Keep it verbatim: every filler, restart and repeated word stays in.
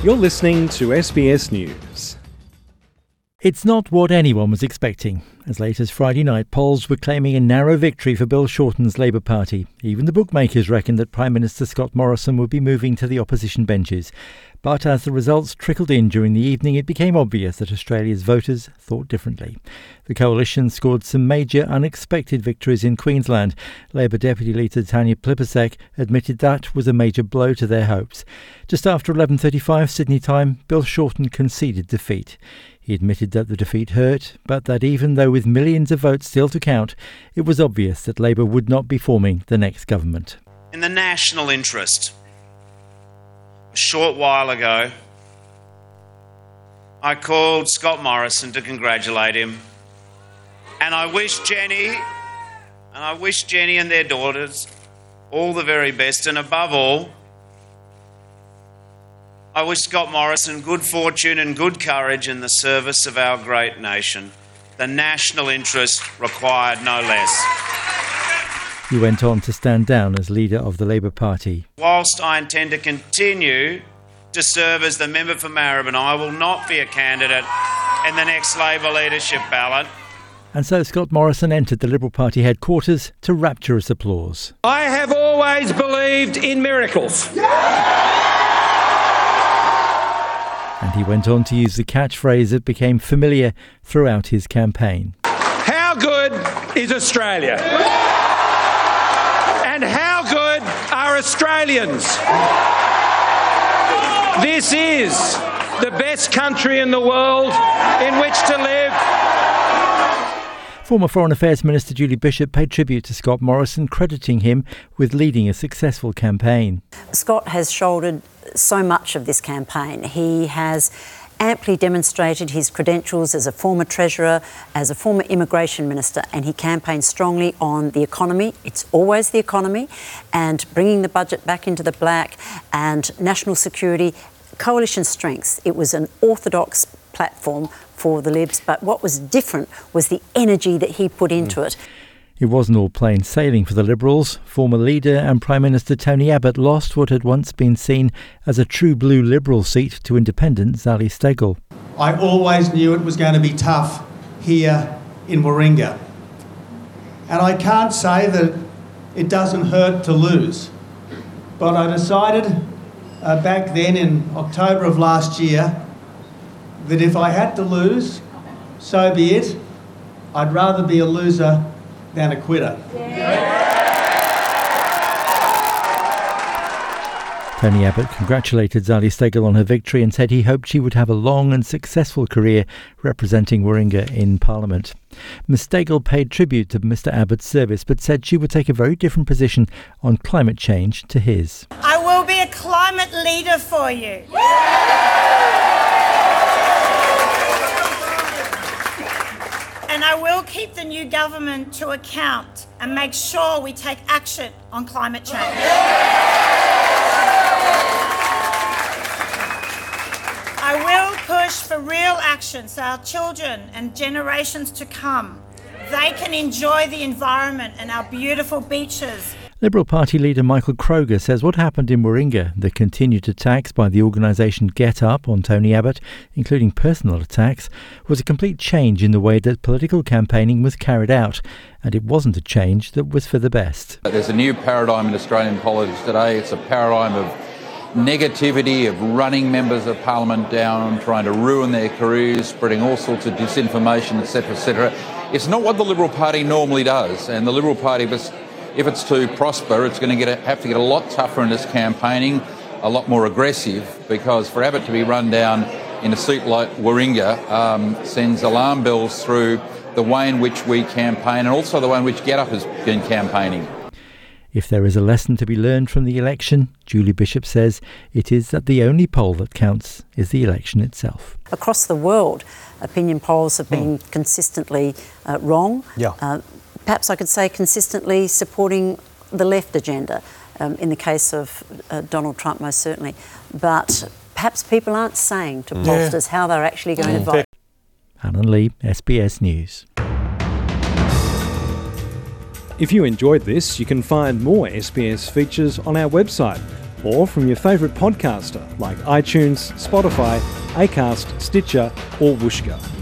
You're listening to S B S News. It's not what anyone was expecting. As late as Friday night, polls were claiming a narrow victory for Bill Shorten's Labour Party. Even the bookmakers reckoned that Prime Minister Scott Morrison would be moving to the opposition benches. But as the results trickled in during the evening, it became obvious that Australia's voters thought differently. The coalition scored some major unexpected victories in Queensland. Labour Deputy Leader Tanya Plibersek admitted that was a major blow to their hopes. Just after eleven thirty-five Sydney time, Bill Shorten conceded defeat. He admitted that the defeat hurt, but that even though with millions of votes still to count, it was obvious that Labour would not be forming the next government. In the national interest, a short while ago, I called Scott Morrison to congratulate him. And I wish Jenny, and I wish Jenny and their daughters all the very best. And above all, I wish Scott Morrison good fortune and good courage in the service of our great nation. The national interest required no less. He went on to stand down as leader of the Labour Party. Whilst I intend to continue to serve as the member for Maribyrnong, I will not be a candidate in the next Labour leadership ballot. And so Scott Morrison entered the Liberal Party headquarters to rapturous applause. I have always believed in miracles. And he went on to use the catchphrase that became familiar throughout his campaign. How good is Australia? And how good are Australians? This is the best country in the world in which to live. Former Foreign Affairs Minister Julie Bishop paid tribute to Scott Morrison, crediting him with leading a successful campaign. Scott has shouldered so much of this campaign. He has amply demonstrated his credentials as a former Treasurer, as a former Immigration Minister, and he campaigned strongly on the economy. It's always the economy, and bringing the budget back into the black, and national security, coalition strengths. It was an orthodox platform for the Libs, but what was different was the energy that he put into mm. it. It wasn't all plain sailing for the Liberals. Former leader and Prime Minister Tony Abbott lost what had once been seen as a true blue Liberal seat to independent Zali Steggall. I always knew it was going to be tough here in Warringah. And I can't say that it doesn't hurt to lose. But I decided uh, back then in October of last year that if I had to lose, so be it. I'd rather be a loser than a quitter. Tony Abbott congratulated Zali Steggall on her victory and said he hoped she would have a long and successful career representing Warringah in Parliament. Miz Steggall paid tribute to Mr Abbott's service but said she would take a very different position on climate change to his. I will be a climate leader for you. And I will keep the new government to account and make sure we take action on climate change. I will push for real action so our children and generations to come, they can enjoy the environment and our beautiful beaches. Liberal Party leader Michael Kroger says what happened in Warringah, the continued attacks by the organisation Get Up on Tony Abbott, including personal attacks, was a complete change in the way that political campaigning was carried out, and it wasn't a change that was for the best. There's a new paradigm in Australian politics today. It's a paradigm of negativity, of running members of Parliament down, trying to ruin their careers, spreading all sorts of disinformation, et cetera, et cetera. It's not what the Liberal Party normally does, and the Liberal Party was if it's to prosper, it's going to get a, have to get a lot tougher in its campaigning, a lot more aggressive, because for Abbott to be run down in a seat like Warringah um, sends alarm bells through the way in which we campaign and also the way in which Get Up has been campaigning. If there is a lesson to be learned from the election, Julie Bishop says it is that the only poll that counts is the election itself. Across the world, opinion polls have been mm. consistently uh, wrong. Yeah. Uh, Perhaps I could say consistently supporting the left agenda, um, in the case of uh, Donald Trump most certainly. But perhaps people aren't saying to pollsters yeah. how they're actually going mm. to vote. Alan Lee, S B S News. If you enjoyed this, you can find more S B S features on our website. or from your favourite podcaster like iTunes, Spotify, Acast, Stitcher or Whooshkaa.